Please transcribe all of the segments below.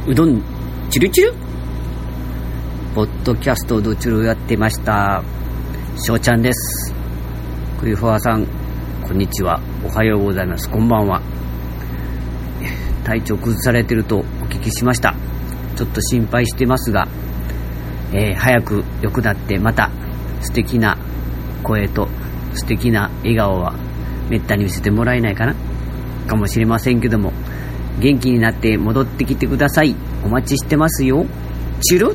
うどんチルチルポッドキャストどちらやってました。しょうちゃんです。クイフォアさん、こんにちは、おはようございます、こんばんは。体調崩されてるとお聞きしました。ちょっと心配してますが、早く良くなってまた素敵な声と素敵な笑顔はめったに見せてもらえないかもしれませんけども、元気になって戻ってきてください。お待ちしてますよ。チュル。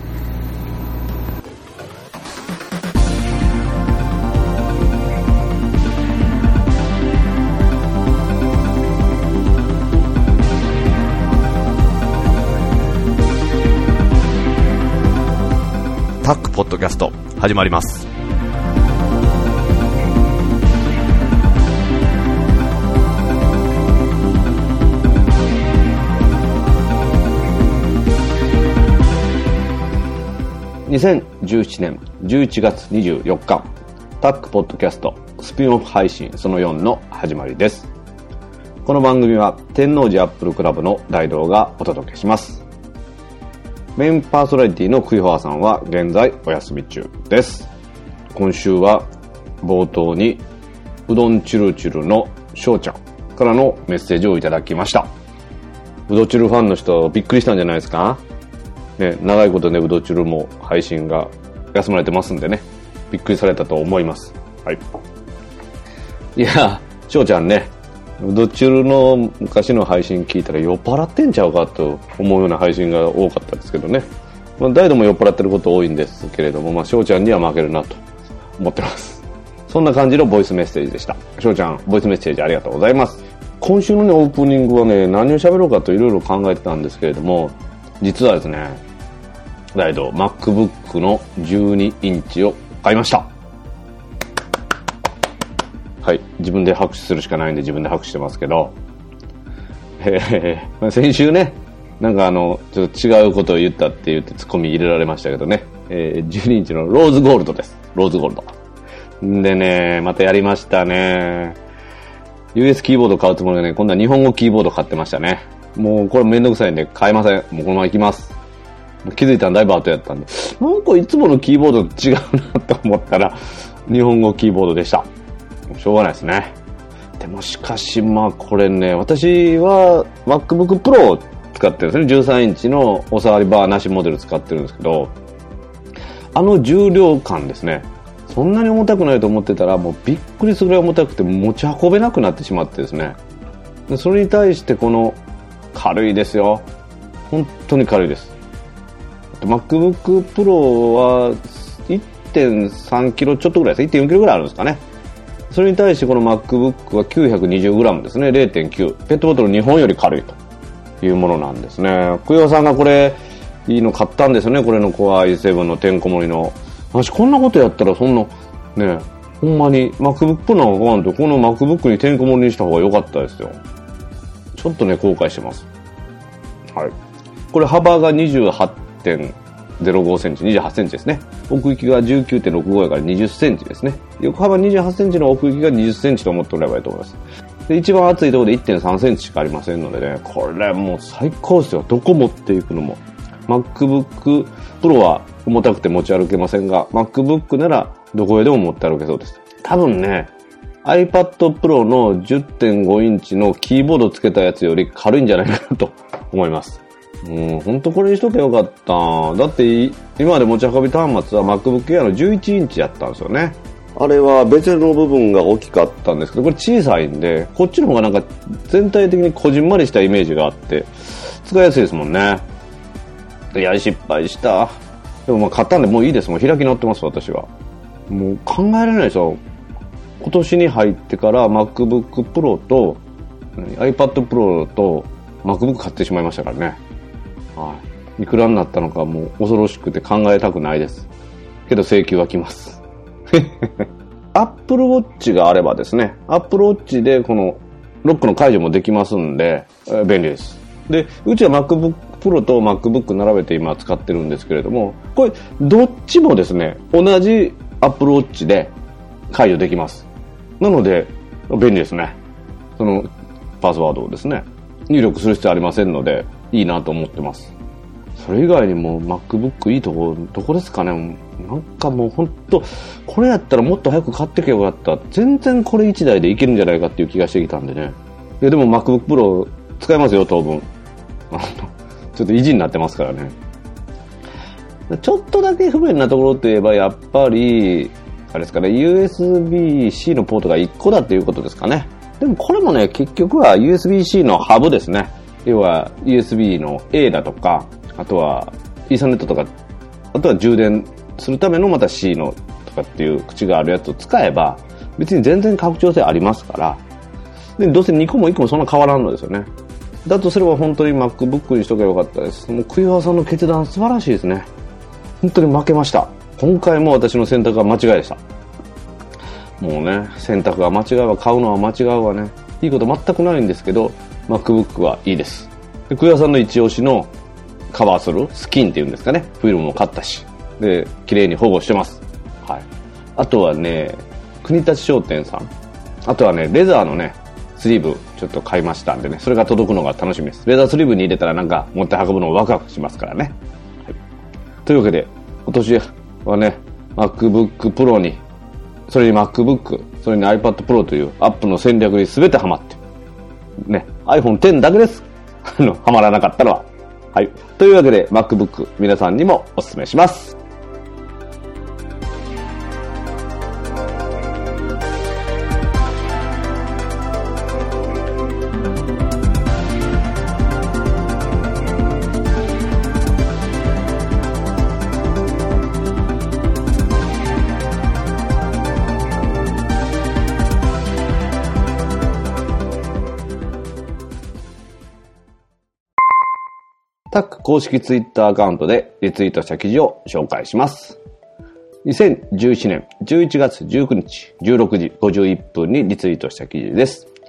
タックポッドキャスト始まります。2017年11月24日タックポッドキャストスピンオフ配信その4の始まりです。この番組は天王寺アップルクラブの大道がお届けします。メインパーソナリティのクイフォアさんは現在お休み中です。今週は冒頭にうどんチュルチュルのしょうちゃんからのメッセージをいただきました。うどチュルファンの人びっくりしたんじゃないですかね。長いことね、うどチュルも配信が休まれてますんでね、びっくりされたと思います。はい。いや、しょうちゃんね、うどチュルの昔の配信聞いたら酔っ払ってんちゃうかと思うような配信が多かったですけどね。大度も酔っ払ってること多いんですけれども、しょうちゃんには負けるなと思ってます。そんな感じのボイスメッセージでした。しょうちゃん、ボイスメッセージありがとうございます。今週のね、オープニングはね、何を喋ろうかといろいろ考えてたんですけれども、実はですね、大道 MacBook の12インチを買いました。はい、自分で拍手するしかないんで自分で拍手してますけど、先週ね、なんかちょっと違うことを言ったって言ってツッコミ入れられましたけどね、12インチのローズゴールドです。ローズゴールドでね、またやりましたね。 US キーボード買うつもりでね、今度は日本語キーボード買ってましたね。もうこれめんどくさいんで買えません。もうこのまま行きます。気づいたらだいぶ後やったんで、なんかいつものキーボードと違うなと思ったら日本語キーボードでした。しょうがないですね。でもしかしこれね、私は MacBook Pro を使ってるんですね。13インチのお触りバーなしモデル使ってるんですけど、重量感ですね、そんなに重たくないと思ってたらもうびっくりするぐらい重たくて持ち運べなくなってしまってですね。でそれに対してこの軽いですよ。本当に軽いです。MacBook Pro は 1.3 キロちょっとぐらいです。1.4 キロぐらいあるんですかね。それに対してこの MacBook は 920g ですね。 0.9 ペットボトル2本より軽いというものなんですね。クヨさんがこれいいの買ったんですよね。これの Core i7 のてんこ盛りの。私こんなことやったらそんなね、ほんまに MacBook Pro なんか買わんとこの MacBook にてんこ盛りにした方が良かったですよ。ちょっとね後悔してます。はい。これ幅が 28.05 センチ、28センチですね。奥行きが 19.65 やから20センチですね。横幅28センチの奥行きが20センチと思っておればいいと思います。で、一番厚いところで 1.3 センチしかありませんのでね、これもう最高ですよ。どこ持っていくのも。MacBook Pro は重たくて持ち歩けませんが、MacBook ならどこへでも持って歩けそうです。多分ね、iPad Pro の 10.5 インチのキーボードつけたやつより軽いんじゃないかなと思います。本当これにしとけばよかった。だって今まで持ち運び端末は MacBook Air の11インチやったんですよね。あれはベゼルの部分が大きかったんですけど、これ小さいんで、こっちの方がなんか全体的にこじんまりしたイメージがあって使いやすいですもんね。いや、失敗した。でも買ったんでもういいです。もう開き直ってます私は。もう考えられないですよ。今年に入ってから MacBook Pro と iPad Pro と MacBook 買ってしまいましたからね。はい。いくらになったのかもう恐ろしくて考えたくないです。けど請求は来ます。Apple Watch があればですね、Apple Watch でこのロックの解除もできますんで、便利です。で、うちは MacBook Pro と MacBook 並べて今使ってるんですけれども、これどっちもですね、同じ Apple Watch で解除できます。なので便利ですね。そのパスワードをですね、入力する必要ありませんのでいいなと思ってます。 それ以外にも MacBook いいとこどこですかね。なんかもうほんとこれやったらもっと早く買ってけばよかった。全然これ1台でいけるんじゃないかっていう気がしてきたんでね。でも MacBook Pro 使えますよ当分。ちょっと維持になってますからね。ちょっとだけ不便なところといえばやっぱりあれですかね、USB-C のポートが1個だっていうことですかね。でもこれもね、結局は USB-C のハブですね。要は USB の A だとか、あとはイーサネットとか、あとは充電するためのまた C のとかっていう口があるやつを使えば、別に全然拡張性ありますから、でどうせ2個も1個もそんな変わらんのですよね。だとすれば本当に MacBook にしとけばよかったです。もう栗原さんの決断素晴らしいですね。本当に負けました。今回も私の選択は間違いでした。もうね、選択が間違うわ、買うのは間違うわね。いいこと全くないんですけど、MacBook はいいです。で、栗原さんの一押しのカバーするスキンっていうんですかね。フィルムも買ったし。で、綺麗に保護してます。はい。あとはね、国立商店さん。あとはね、レザーのね、スリーブちょっと買いましたんでね、それが届くのが楽しみです。レザースリーブに入れたらなんか持って運ぶのワクワクしますからね。はい、というわけで、今年はね、MacBook Pro に、それに MacBook、それに iPad Pro というアップの戦略に全てハマって、ね、iPhone X だけです。ハマらなかったのは。はい。というわけで MacBook 皆さんにもお勧めします。タック公式ツイッターアカウントでリツイートした記事を紹介します。2017年11月19日16時51分にリツイートした記事です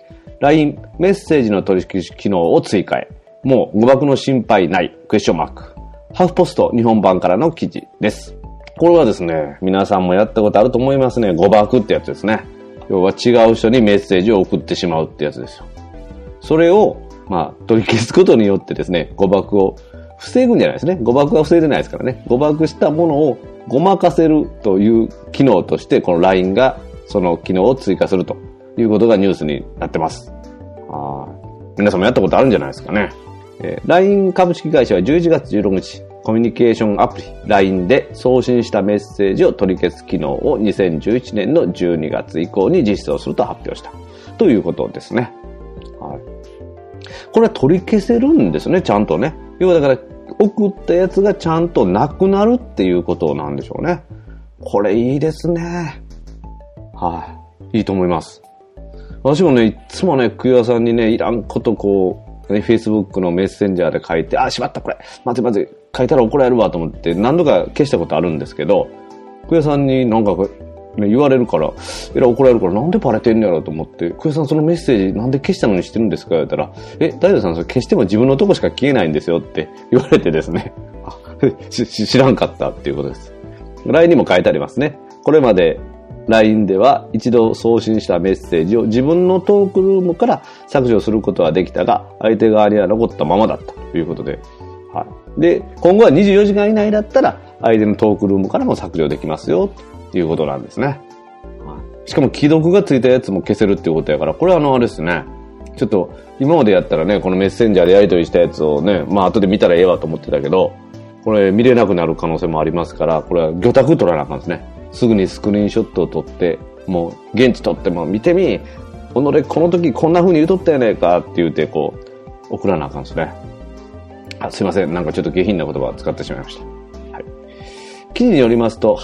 。LINE メッセージの取り消し機能を追加へ。もう誤爆の心配ない。クエスチョンマーク。ハーフポスト日本版からの記事です。これはですね、皆さんもやったことあると思いますね。誤爆ってやつですね。要は違う人にメッセージを送ってしまうってやつですよ。それを取り消すことによってですね、誤爆を防ぐんじゃないですね。誤爆は防いでないですからね。誤爆したものをごまかせるという機能として、この LINE がその機能を追加するということがニュースになってます。皆さんもやったことあるんじゃないですかね。LINE 株式会社は11月16日、コミュニケーションアプリ LINE で送信したメッセージを取り消す機能を2011年の12月以降に実装すると発表したということですね。はい。これは取り消せるんですね、ちゃんとね。要はだから送ったやつがちゃんとなくなるっていうことなんでしょうね。これいいですね。はい、いいと思います。私もね、いつもね、クイアさんにね、いらんことこう、ね、Facebook のメッセンジャーで書いて、しまったこれ、まず書いたら怒られるわと思って何度か消したことあるんですけど、クイアさんになんかね、言われるから、怒られるから、なんでバレてんのやろと思って、クエさんそのメッセージなんで消したのにしてるんですか言ったら、大丈夫さんそれ消しても自分のとこしか消えないんですよって言われてですね、知らんかったっていうことです。LINE にも書いてありますね。これまで LINE では一度送信したメッセージを自分のトークルームから削除することはできたが、相手側には残ったままだったということで、はい。で、今後は24時間以内だったら、相手のトークルームからも削除できますよ。ということなんですね。しかも既読がついたやつも消せるっていうことやから、これはあれですね。ちょっと今までやったらね、このメッセンジャーでやり取りしたやつをね、後で見たらええわと思ってたけど、これ見れなくなる可能性もありますから、これは魚拓取らなあかんですね。すぐにスクリーンショットを撮って、もう現地撮っても見てみ、この時こんな風に言うとったやないかって言うてこう送らなあかんですね。すいません、なんかちょっと下品な言葉を使ってしまいました。記事によりますと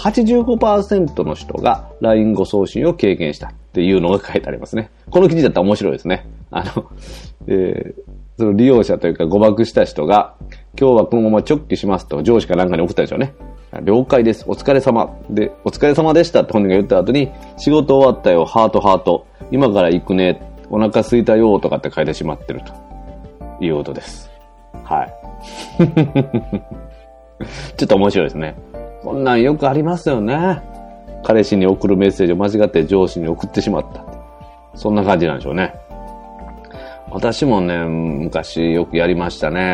85% の人が LINE 誤送信を経験したっていうのが書いてありますね。この記事だったら面白いですね。その利用者というか誤爆した人が今日はこのまま直帰しますと上司かなんかに送ったでしょうね。了解です。お疲れ様で、お疲れ様でしたって本人が言った後に仕事終わったよ、ハート。今から行くね。お腹空いたよとかって書いてしまってるということです。はい。ちょっと面白いですね。こんなんよくありますよね。彼氏に送るメッセージを間違って上司に送ってしまった。そんな感じなんでしょうね。私もね、昔よくやりましたね。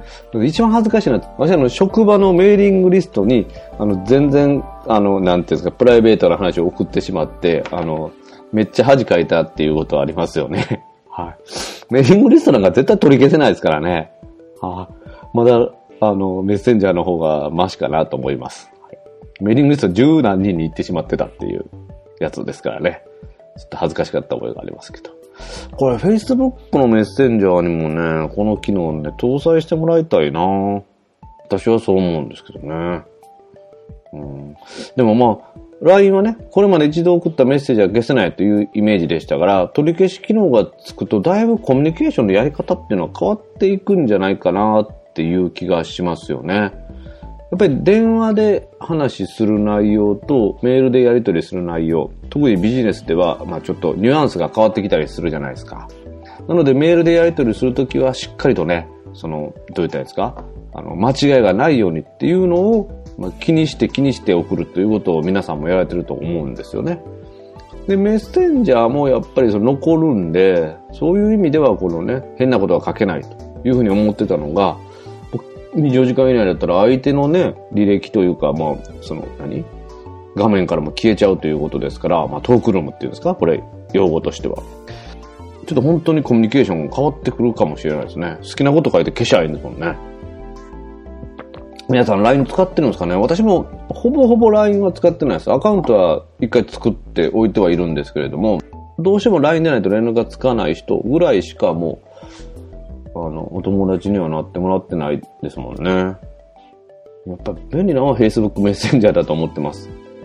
一番恥ずかしいのは、私職場のメーリングリストに、全然、なんていうんですか、プライベートな話を送ってしまって、めっちゃ恥かいたっていうことはありますよね。はい。メーリングリストなんか絶対取り消せないですからね。まだ、メッセンジャーの方がマシかなと思います。メーリングリスト10何人に行ってしまってたっていうやつですからね。ちょっと恥ずかしかった覚えがありますけど。これ Facebook のメッセンジャーにもね、この機能ね、搭載してもらいたいな。私はそう思うんですけどね。でもまあ、LINE はね、これまで一度送ったメッセージは消せないというイメージでしたから、取り消し機能がつくとだいぶコミュニケーションのやり方っていうのは変わっていくんじゃないかなっていう気がしますよね。やっぱり電話で話する内容とメールでやり取りする内容、特にビジネスでは、ちょっとニュアンスが変わってきたりするじゃないですか。なのでメールでやり取りするときはしっかりとね、どう言ったらいいですか、間違いがないようにっていうのを、気にして送るということを皆さんもやられてると思うんですよね。で、メッセンジャーもやっぱり残るんで、そういう意味ではこのね、変なことは書けないというふうに思ってたのが、24時間以内だったら相手のね、履歴というか、画面からも消えちゃうということですから、トークルームっていうんですか、これ、用語としては。ちょっと本当にコミュニケーションが変わってくるかもしれないですね。好きなこと書いて消しゃいいんですもんね。皆さん LINE 使ってるんですかね。私もほぼほぼ LINE は使ってないです。アカウントは一回作っておいてはいるんですけれども、どうしても LINE でないと連絡がつかない人ぐらいしかもう、お友達にはなってもらってないですもんね。やっぱ便利なのは Facebook メッセンジャーだと思ってます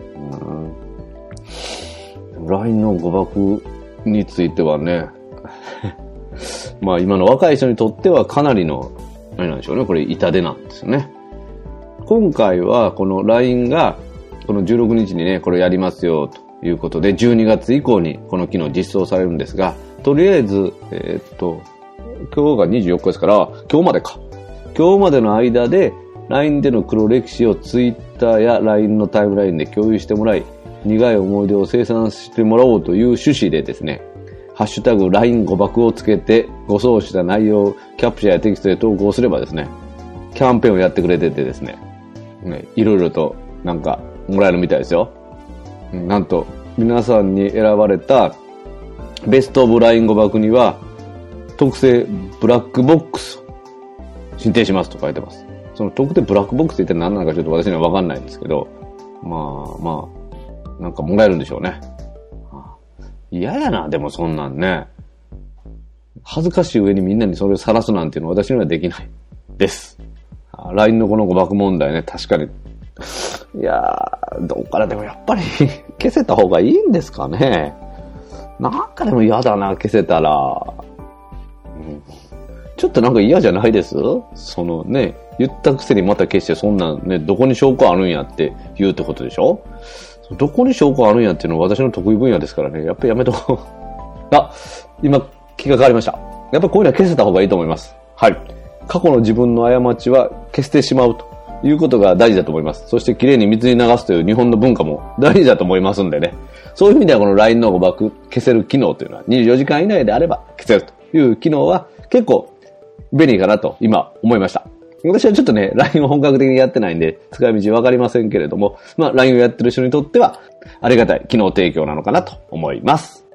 。LINE の誤爆についてはね、今の若い人にとってはかなりの、何なんでしょうね、これ痛手なんですよね。今回はこの LINE がこの16日にね、これやりますよということで、12月以降にこの機能実装されるんですが、とりあえず、今日が24日ですから、今日までか。今日までの間で LINE での黒歴史を Twitter や LINE のタイムラインで共有してもらい、苦い思い出を清算してもらおうという趣旨でですね、ハッシュタグ LINE 誤爆をつけて誤送した内容をキャプチャーやテキストで投稿すればですね、キャンペーンをやってくれててですね、いろいろとなんかもらえるみたいですよ。なんと皆さんに選ばれたベストオブ LINE 誤爆には特製ブラックボックスを申請しますと書いてます。その特定ブラックボックスって何なのかちょっと私には分かんないんですけど、なんかもらえるんでしょうね。嫌やな、でもそんなんね。恥ずかしい上にみんなにそれを晒すなんていうのは私にはできないです。LINE のこの誤爆問題ね、確かに。いやー、どっからでもやっぱり消せた方がいいんですかね。なんかでも嫌だな、消せたら。ちょっとなんか嫌じゃないです？言ったくせにまた消して、そんなんね、どこに証拠あるんやって言うってことでしょ？どこに証拠あるんやっていうのは私の得意分野ですからね、やっぱりやめとこう。今、気が変わりました。やっぱりこういうのは消せた方がいいと思います。はい。過去の自分の過ちは消してしまうということが大事だと思います。そしてきれいに水に流すという日本の文化も大事だと思いますんでね。そういう意味ではこの LINE の誤爆消せる機能というのは24時間以内であれば消せるという機能は結構便利かなと今思いました。私はちょっとね、LINE を本格的にやってないんで使い道わかりませんけれども、LINE をやってる人にとってはありがたい機能提供なのかなと思います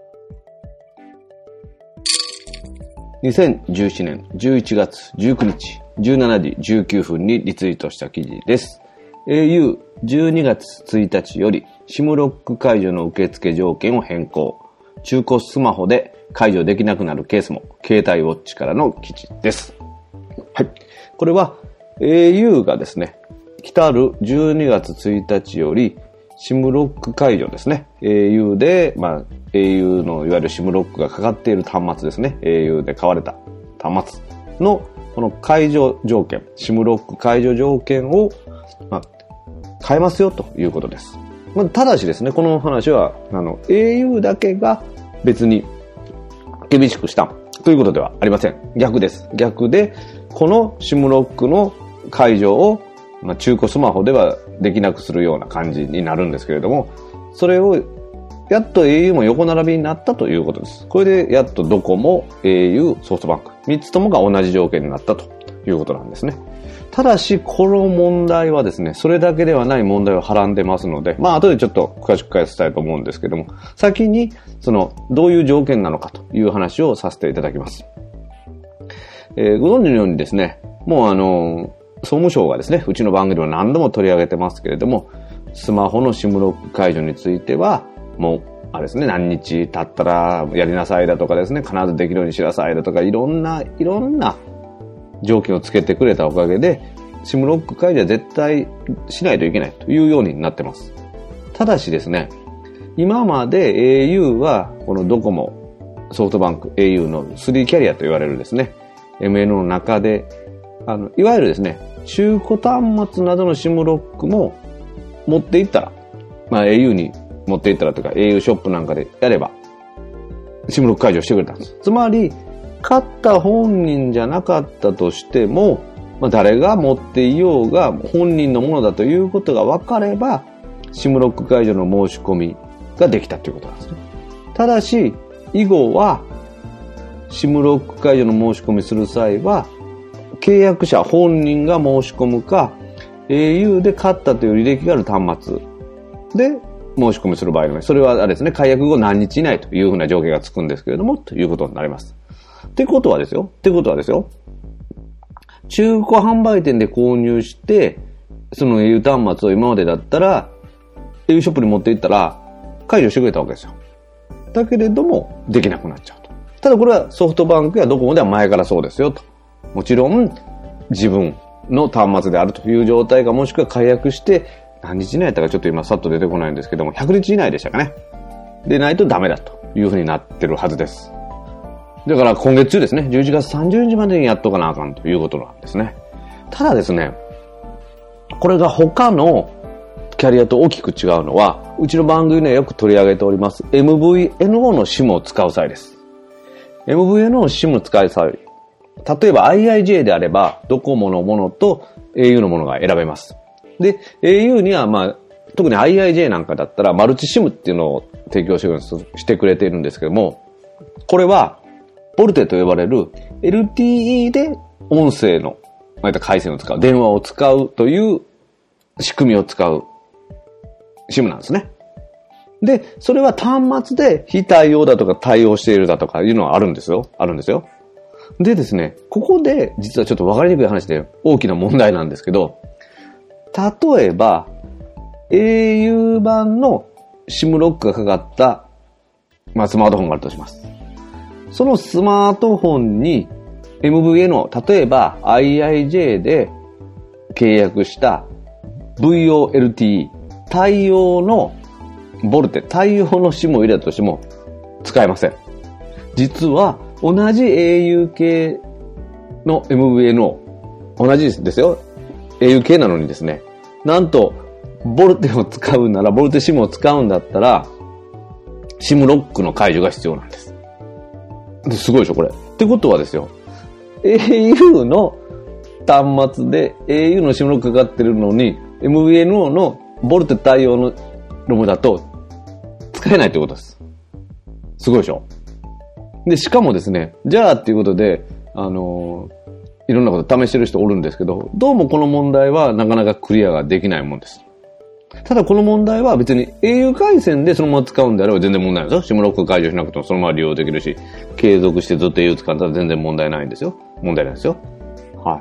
。2017年11月19日17時19分にリツイートした記事です。au 12月1日より SIM ロック解除の受付条件を変更。中古スマホで解除できなくなるケースも。携帯ウォッチからの記事です。はい。これは au がですね、来たる12月1日より SIM ロック解除ですね。au で、au のいわゆる SIM ロックがかかっている端末ですね。au で買われた端末のこの解除条件、SIM ロック解除条件を、変えますよということです。ただしですね、この話はau だけが別に厳しくしたということではありません。逆です。逆でこの SIM ロックの解除を、中古スマホではできなくするような感じになるんですけれども、それをやっと au も横並びになったということです。これでやっとドコモ、au、ソフトバンク3つともが同じ条件になったということなんですね。ただし、この問題はですね、それだけではない問題をはらんでますので、後でちょっと詳しく解説したいと思うんですけども、先に、どういう条件なのかという話をさせていただきます。ご存知のようにですね、もう総務省がですね、うちの番組でも何度も取り上げてますけれども、スマホのSIMロック解除については、もう、あれですね、何日経ったらやりなさいだとかですね、必ずできるようにしなさいだとか、いろんな条件をつけてくれたおかげで、SIMロック解除は絶対しないといけないというようになってます。ただしですね、今まで au は、このドコモ、ソフトバンク、au の3キャリアと言われるですね、MNO の中で、いわゆるですね、中古端末などの SIM ロックも持っていったら、au に持っていったらというか、au ショップなんかでやれば、SIM ロック解除してくれたんです。つまり、買った本人じゃなかったとしても、誰が持っていようが本人のものだということが分かれば、SIM ロック解除の申し込みができたということなんですね。ただし、以後は、SIM ロック解除の申し込みする際は、契約者本人が申し込むか、au で買ったという履歴がある端末で申し込みする場合の場合、それはあれですね、解約後何日以内というふうな条件がつくんですけれども、ということになります。ってことはですよ、中古販売店で購入して、その au 端末を今までだったら、au ショップに持って行ったら、解除してくれたわけですよ。だけれども、できなくなっちゃうと。ただこれはソフトバンクやドコモでは前からそうですよと。もちろん、自分の端末であるという状態か、もしくは解約して、何日以内だったかちょっと今さっと出てこないんですけども、100日以内でしたかね。でないとダメだというふうになってるはずです。だから今月中ですね、11月30日までにやっとかなあかんということなんですね。ただですね、これが他のキャリアと大きく違うのは、うちの番組でよく取り上げております MVNO の SIM を使う際です。MVNO の SIM を使う際、例えば IIJ であれば、ドコモのものと au のものが選べます。で、au には特に IIJ なんかだったら、マルチ SIM っていうのを提供してくれているんですけども、これは、ボルテと呼ばれる LTE で音声の回線を使う、電話を使うという仕組みを使う SIM なんですね。で、それは端末で非対応だとか対応しているだとかいうのはあるんですよ。でですね、ここで実はちょっと分かりにくい話で大きな問題なんですけど、例えば au 版の SIM ロックがかかった、スマートフォンがあるとします。そのスマートフォンに MVNO、例えば IIJ で契約した VoLTE 対応のボルテ、対応の SIM を入れたとしても使えません。実は同じ au 系の MVNO、同じですよ。au 系なのにですね、なんとボルテを使うなら、ボルテ SIM を使うんだったら SIM ロックの解除が必要なんです。すごいでしょこれ。ってことはですよ、au の端末で au の SIM ロックかかってるのに MVNO のボルテ対応のロムだと使えないってことです。すごいでしょ。で、しかもですね、じゃあっていうことで、いろんなこと試してる人おるんですけど、どうもこの問題はなかなかクリアができないもんです。ただこの問題は別に au 回線でそのまま使うんであれば全然問題ないですよ。SIM ロック解除しなくてもそのまま利用できるし、継続してずっと au 使ったら全然問題ないんですよ。はい。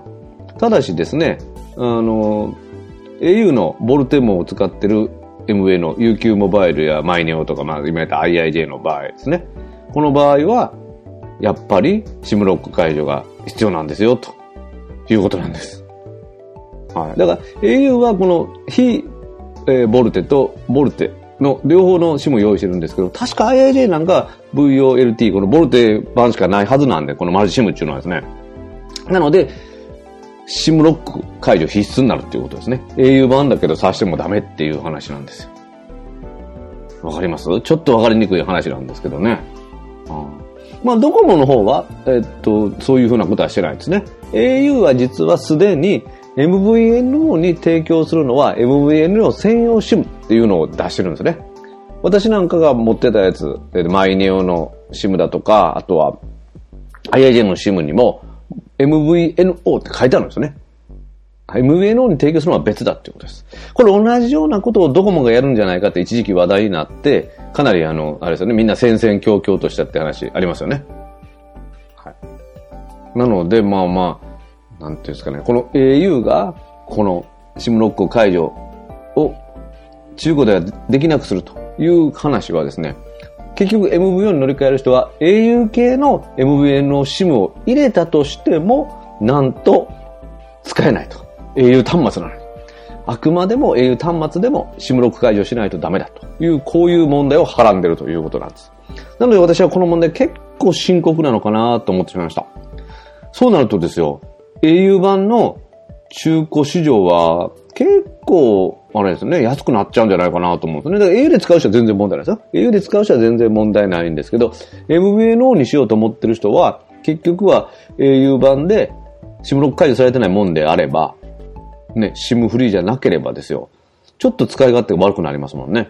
ただしですね、au のボルテモを使ってる MVNO の UQ モバイルやマイネオとか、今言った IIJ の場合ですね。この場合は、やっぱり SIM ロック解除が必要なんですよ、ということなんです。はい。だから au はこの非ボルテとボルテの両方の SIM を用意してるんですけど、確か IIJ なんか VoLT、このボルテ版しかないはずなんで、このマルチ SIM っていうのはですね。なので、SIM ロック解除必須になるっていうことですね。au 版だけど挿してもダメっていう話なんですよ。わかります？ちょっとわかりにくい話なんですけどね。ドコモの方は、そういうふうなことはしてないですね。au は実はすでにMVNO に提供するのは MVNO 専用 SIM っていうのを出してるんですね。私なんかが持ってたやつ、マイネオの SIM だとか、あとは IIJ の SIM にも MVNO って書いてあるんですよね。MVNO に提供するのは別だっていうことです。これ同じようなことをドコモがやるんじゃないかって一時期話題になって、かなりあれですよね、みんな戦々恐々としたって話ありますよね。はい。なので、なんていうんですかね、この au が、この SIM ロック解除を中古ではできなくするという話はですね、結局 MVNO に乗り換える人は au 系の MVNO SIM を入れたとしても、なんと使えないと。au 端末なのに。あくまでも au 端末でも SIM ロック解除しないとダメだという、こういう問題をはらんでるということなんです。なので私はこの問題結構深刻なのかなと思ってしまいました。そうなるとですよ、au 版の中古市場は結構、あれですね、安くなっちゃうんじゃないかなと思うんですね。だから au で使う人は全然問題ないですよ。au で使う人は全然問題ないんですけど、MVNO にしようと思ってる人は、結局は au 版で SIM ロック解除されてないもんであれば、ね、SIM フリーじゃなければですよ、ちょっと使い勝手が悪くなりますもんね。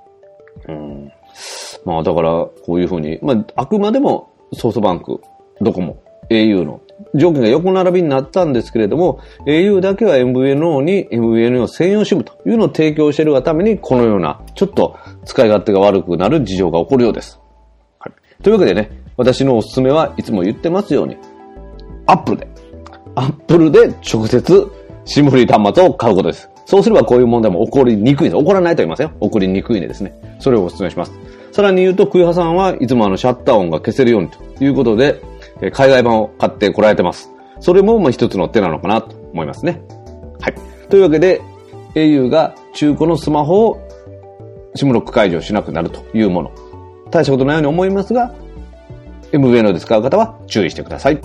だから、こういうふうに、あくまでもソフトバンク、ドコモ、au の条件が横並びになったんですけれども、au だけは MVNO に MVNO 専用 SIM というのを提供しているがために、このような、ちょっと使い勝手が悪くなる事情が起こるようです。はい。というわけでね、私のおすすめはいつも言ってますように、Apple で直接 SIM フリー端末を買うことです。そうすればこういう問題も起こりにくいです。起こらないと言いますよ。起こりにくいねですね。それをお勧めします。さらに言うと、クイハさんはいつもシャッター音が消せるようにということで、海外版を買ってこられてます。それも一つの手なのかなと思いますね。はい。というわけで、au が中古のスマホを SIM ロック解除しなくなるというもの。大したことないように思いますが、MVNO で使う方は注意してください。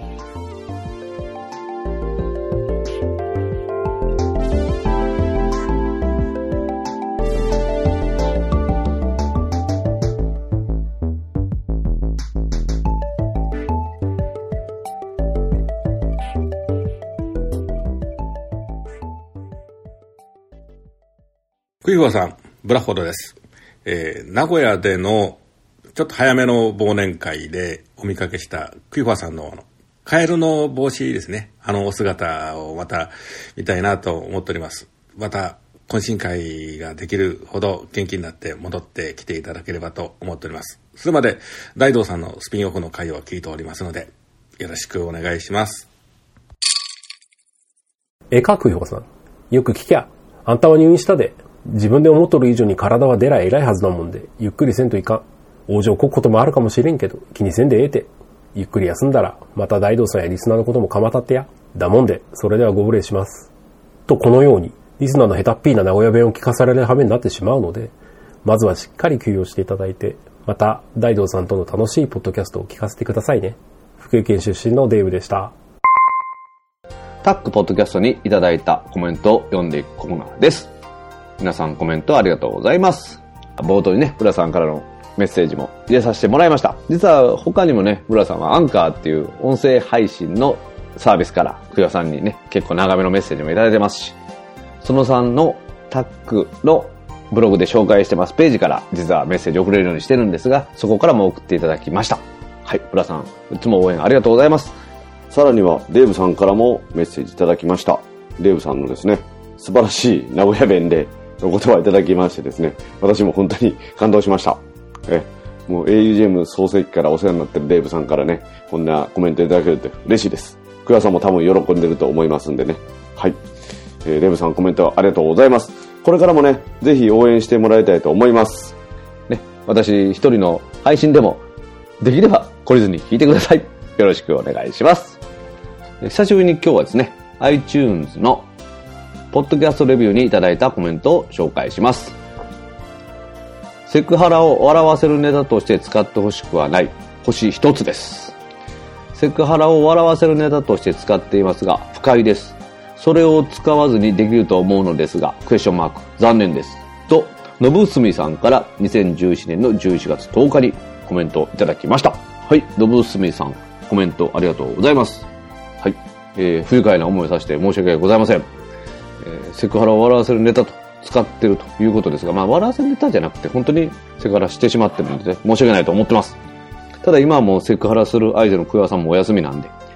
クイフォさん、ブラッフォードです。名古屋でのちょっと早めの忘年会でお見かけしたクイフォさんのカエルの帽子ですね。お姿をまた見たいなと思っております。また懇親会ができるほど元気になって戻ってきていただければと思っております。それまで大道さんのスピンオフの回を聞いておりますので、よろしくお願いします。 クイフォさん、よく聞きゃ、あんたは入院したで。自分で思っとる以上に体はでら偉いはずなもんで、ゆっくりせんといかん。往生こくこともあるかもしれんけど、気にせんでええて。ゆっくり休んだら、また大道さんやリスナーのこともかまたってや。だもんで、それではご無礼します。とこのように、リスナーのヘタっぴーな名古屋弁を聞かされる羽目になってしまうので、まずはしっかり休養していただいて、また大道さんとの楽しいポッドキャストを聞かせてくださいね。福井県出身のデーブでした。 タックポッドキャストにいただいたコメントを読んでいくコーナーです。皆さんコメントありがとうございます。冒頭にね、ブラさんからのメッセージも入れさせてもらいました。実は他にもね、ブラさんはアンカーっていう音声配信のサービスからクヨさんにね、結構長めのメッセージもいただいてますし、そのさんのタックのブログで紹介してますページから実はメッセージ送れるようにしてるんですが、そこからも送っていただきました。はい、ブラさん、いつも応援ありがとうございます。さらにはデーブさんからもメッセージいただきました。デーブさんのですね、素晴らしい名古屋弁でお言葉いただきましてですね、私も本当に感動しました。もう augm 創世記からお世話になってるデーブさんからね、こんなコメントいただけるって嬉しいです。クヤさんも多分喜んでると思いますんでね。はい。デーブさんコメントありがとうございます。これからもね、ぜひ応援してもらいたいと思います。ね、私一人の配信でも、できれば懲りずに聞いてください。よろしくお願いします。久しぶりに今日はですね、iTunes のポッドキャストレビューにいただいたコメントを紹介します。セクハラを笑わせるネタとして使ってほしくはない。星一つです。セクハラを笑わせるネタとして使っていますが、不快です。それを使わずにできると思うのですが、クエスチョンマーク、残念です。と、のぶすみさんから2017年の11月10日にコメントをいただきました。はい、のぶすみさん、コメントありがとうございます。はい、不愉快な思いをさせて申し訳ございません。セクハラを笑わせるネタと使っているということですが、笑わせるネタじゃなくて本当にセクハラしてしまってるので、申し訳ないと思ってます。ただ今はもうセクハラする相手のクヤさんもお休みなんで、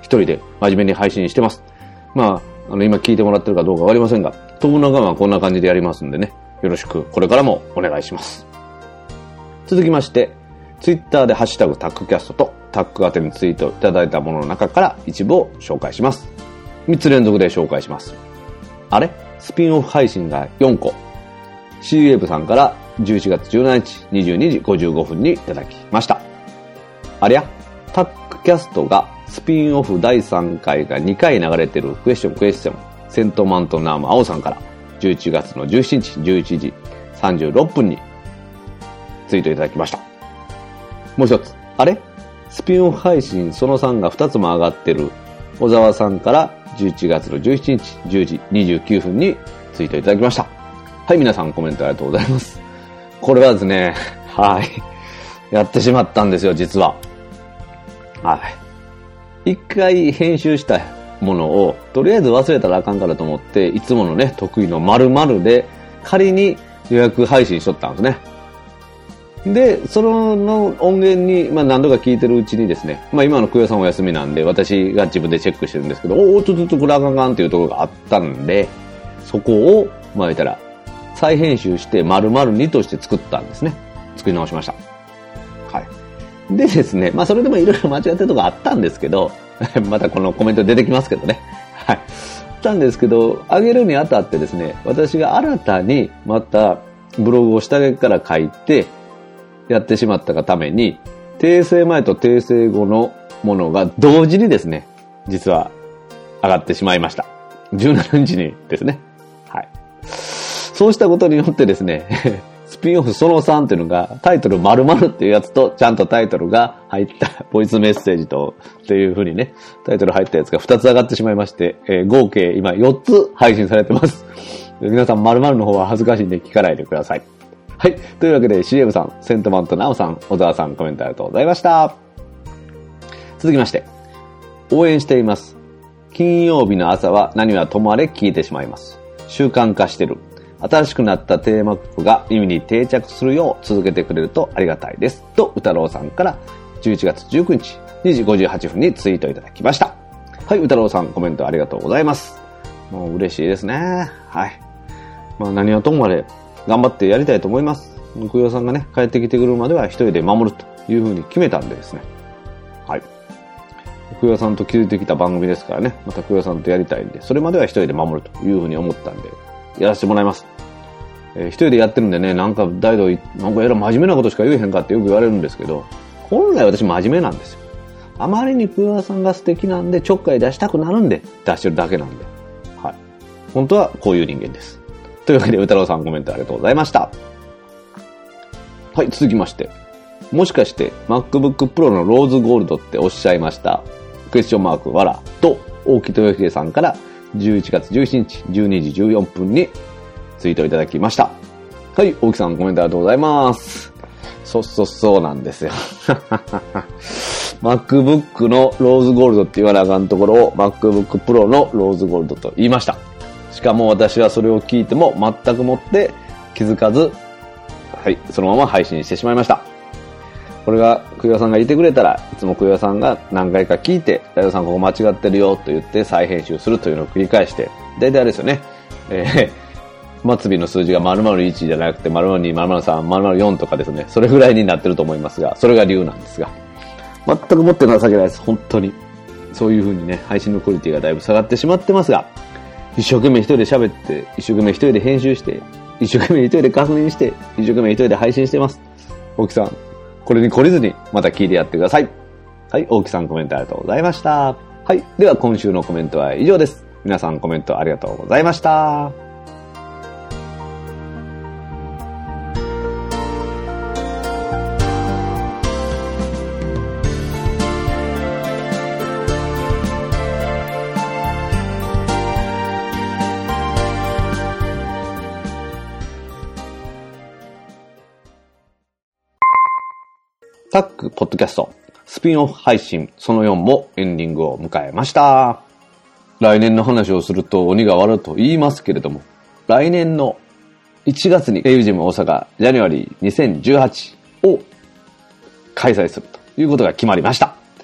一人で真面目に配信してます。まあ、今聞いてもらってるかどうかわかりませんが、飛ぶ仲間はこんな感じでやりますんでね、よろしくこれからもお願いします。続きまして、ツイッターでハッシュタグタックキャストとタック宛てにツイートいただいたものの中から一部を紹介します。3つ連続で紹介します。あれ？スピンオフ配信が4個。C ウェーブさんから11月17日22時55分にいただきました。ありゃ？タックキャストがスピンオフ第3回が2回流れてるクエスチョンセントマントナーム青さんから11月の17日11時36分にツイートいただきました。もう一つ、あれ？スピンオフ配信その3が2つも上がってる小沢さんから11月の17日10時29分にツイートいただきました。はい、皆さんコメントありがとうございます。これはですね、はい、やってしまったんですよ、実は。はい。一回編集したものを、とりあえず忘れたらあかんからと思って、いつものね、得意の〇〇で、仮に予約配信しとったんですね。で、その音源に、何度か聞いてるうちにですね、今のクヨさんお休みなんで、私が自分でチェックしてるんですけど、ちょっとこれあかんっていうところがあったんで、そこを、言ったら、再編集して〇〇2として作ったんですね。作り直しました。はい。でですね、それでもいろいろ間違ってるところあったんですけど、またこのコメント出てきますけどね。はい。あったんですけど、上げるにあたってですね、私が新たにまたブログを下書きから書いてやってしまったがために、訂正前と訂正後のものが同時にですね、実は上がってしまいました。17日にですね。はい。そうしたことによってですね、スピンオフその3っていうのがタイトル〇〇っていうやつとちゃんとタイトルが入ったボイスメッセージとっていう風にね、タイトル入ったやつが2つ上がってしまいまして、合計今4つ配信されてます。皆さん〇〇の方は恥ずかしいんで聞かないでください。はい。というわけで CM さん、セントマントナオさん、小沢さんコメントありがとうございました。続きまして、応援しています。金曜日の朝は何はともあれ聞いてしまいます。習慣化してる。新しくなったテーマ曲が耳に定着するよう続けてくれるとありがたいです。と、歌郎さんから11月19日2時58分にツイートいただきました。はい、歌郎さんコメントありがとうございます。もう嬉しいですね。はい。何はともあれ頑張ってやりたいと思います。クヨさんがね、帰ってきてくるまでは一人で守るというふうに決めたんでですね。はい。クヨさんと築いてきた番組ですからね、またクヨさんとやりたいんで、それまでは一人で守るというふうに思ったんで、やらせてもらいます。一人でやってるんでね、なんか真面目なことしか言えへんかってよく言われるんですけど、本来私真面目なんですよ。あまりにクヨさんが素敵なんで、ちょっかい出したくなるんで、出してるだけなんで。はい。本当はこういう人間です。というわけで、歌郎さんコメントありがとうございました。はい、続きまして。もしかして MacBook Pro のローズゴールドっておっしゃいましたクエスチョンマークわらと大木豊秀さんから11月17日12時14分にツイートいただきました。はい、大木さんコメントありがとうございます。そうなんですよ。MacBook のローズゴールドって言わなあかんところを MacBook Pro のローズゴールドと言いました。しかも私はそれを聞いても全くもって気づかず、はい、そのまま配信してしまいました。これが、クヨさんがいてくれたら、いつもクヨさんが何回か聞いて、ライドさんここ間違ってるよと言って再編集するというのを繰り返して、大体あれですよね。末尾の数字が001じゃなくて002、003、004とかですね。それぐらいになってると思いますが、それが理由なんですが。全くもって情けないです。本当に。そういう風にね、配信のクオリティがだいぶ下がってしまってますが、一生懸命一人で喋って、一生懸命一人で編集して、一生懸命一人で確認して、一生懸命一人で配信してます。大木さん。これに懲りずにまた聞いてやってください。はい、大木さんコメントありがとうございました。はい、では今週のコメントは以上です。皆さんコメントありがとうございました。タックポッドキャストスピンオフ配信その4もエンディングを迎えました。来年の話をすると鬼が笑うと言いますけれども、来年の1月にエイジム大阪ジャニュアリー2018を開催するということが決まりました。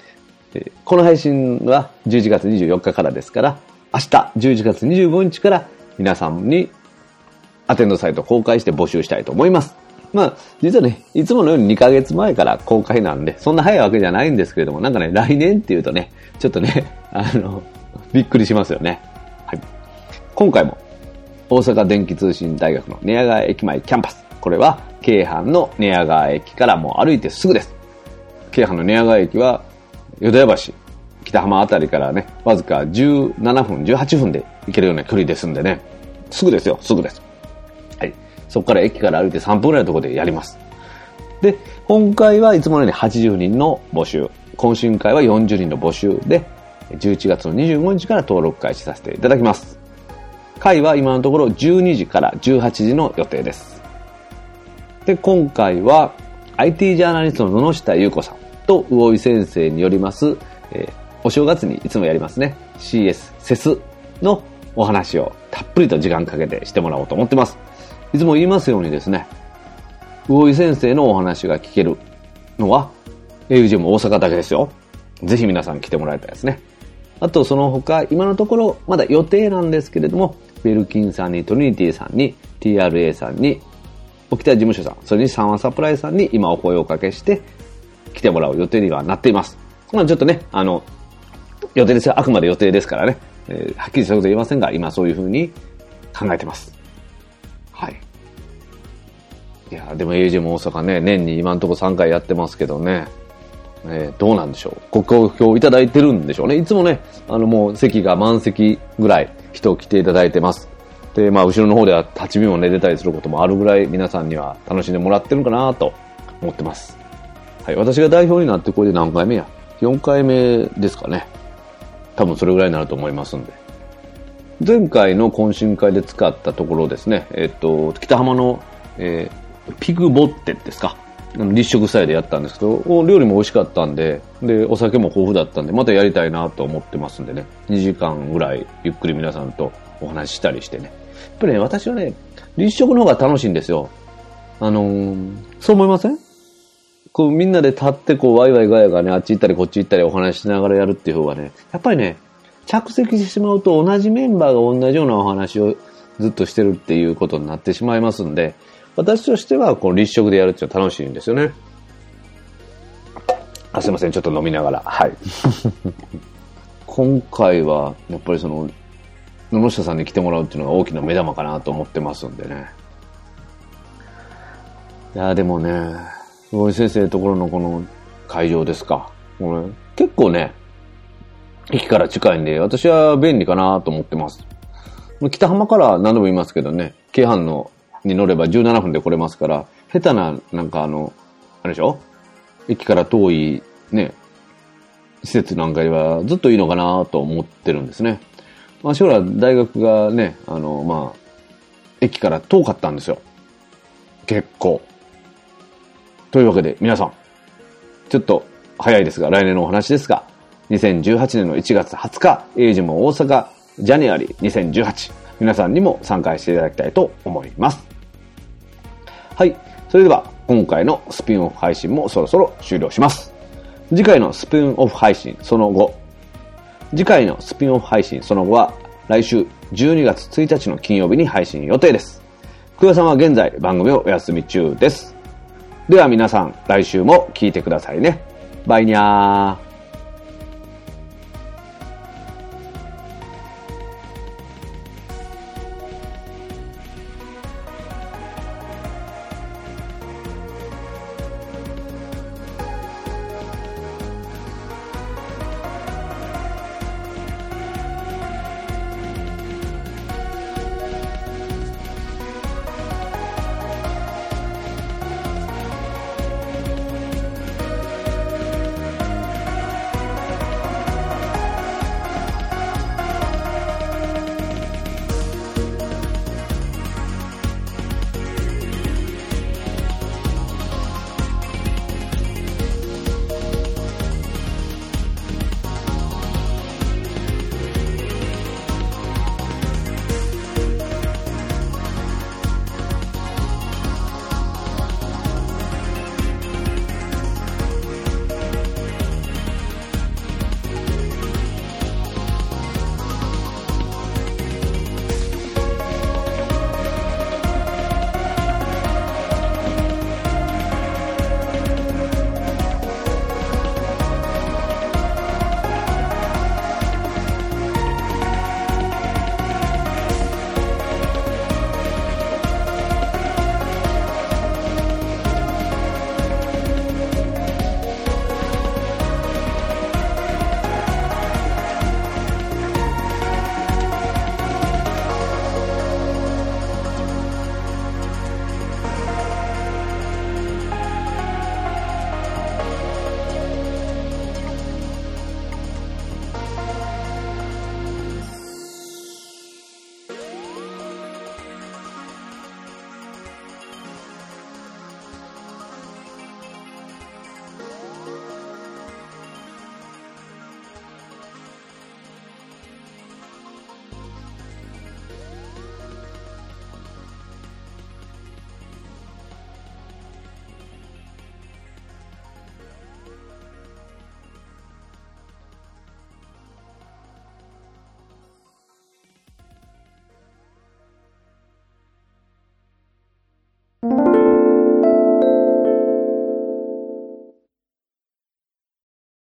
この配信は11月24日からですから、明日11月25日から皆さんにアテンドサイト公開して募集したいと思います。まあ、実はね、いつものように2ヶ月前から公開なんで、そんな早いわけじゃないんですけれども、なんかね、来年っていうとね、ちょっとね、びっくりしますよね。はい。今回も、大阪電気通信大学の寝屋川駅前キャンパス。これは、京阪の寝屋川駅からもう歩いてすぐです。京阪の寝屋川駅は、淀屋橋、北浜あたりからね、わずか17分、18分で行けるような距離ですんでね、すぐですよ、すぐです。はい。そこから駅から歩いて3分ぐらいのところでやります。で、今回はいつものように80人の募集。懇親会は40人の募集で、11月の25日から登録開始させていただきます。会は今のところ12時から18時の予定です。で、今回は IT ジャーナリストの野々下優子さんと魚井先生によります、お正月にいつもやりますね、CS、セスのお話をたっぷりと時間かけてしてもらおうと思ってます。いつも言いますようにですね、魚井先生のお話が聞けるのは AUGM 大阪だけですよ。ぜひ皆さん来てもらいたいですね。あとその他、今のところまだ予定なんですけれども、ベルキンさんにトリニティさんに TRA さんに沖田事務所さん、それにサンワサプライさんに今お声をかけして来てもらう予定にはなっています。まあちょっとね、予定ですよ。あくまで予定ですからね。はっきりしたこと言いませんが、今そういう風に考えてます。はい。いや、でも AUGM 大阪ね、年に今のところ3回やってますけどね。どうなんでしょう。ご好評いただいてるんでしょうね。いつもね、もう席が満席ぐらい人来ていただいてます。で、まあ後ろの方では立ち見もね、出たりすることもあるぐらい皆さんには楽しんでもらってるかなと思ってます。はい。私が代表になってこれで何回目や ?4 回目ですかね。多分それぐらいになると思いますんで。前回の懇親会で使ったところですね、北浜の、ピグボッテですか。立食祭でやったんですけど、料理も美味しかったんで、で、お酒も豊富だったんで、またやりたいなと思ってますんでね、2時間ぐらいゆっくり皆さんとお話ししたりしてね。やっぱりね、私はね、立食の方が楽しいんですよ。そう思いません？こうみんなで立ってこうワイワイガヤがね、あっち行ったりこっち行ったりお話ししながらやるっていう方がね、やっぱりね、着席してしまうと同じメンバーが同じようなお話をずっとしてるっていうことになってしまいますんで、私としてはこの立食でやるっていうのは楽しいんですよね。すいません、ちょっと飲みながら。はい。今回はやっぱりその野々下さんに来てもらうっていうのが大きな目玉かなと思ってますんでね。いやでもね、魚井先生のところのこの会場ですか。これ結構ね、駅から近いんで私は便利かなと思ってます。北浜から何度も言いますけどね、京阪に乗れば17分で来れますから、下手な、なんかあれでしょ？駅から遠いね、施設なんかよりはずっといいのかなと思ってるんですね。まあ将来大学がね、まあ、駅から遠かったんですよ。結構。というわけで皆さん、ちょっと早いですが、来年のお話ですが、2018年の1月20日、AUGM大阪ジャニアリー2018、皆さんにも参加していただきたいと思います。はい。それでは、今回のスピンオフ配信もそろそろ終了します。次回のスピンオフ配信その後は、来週12月1日の金曜日に配信予定です。久我さんは現在番組をお休み中です。では皆さん、来週も聞いてくださいね。バイニャー。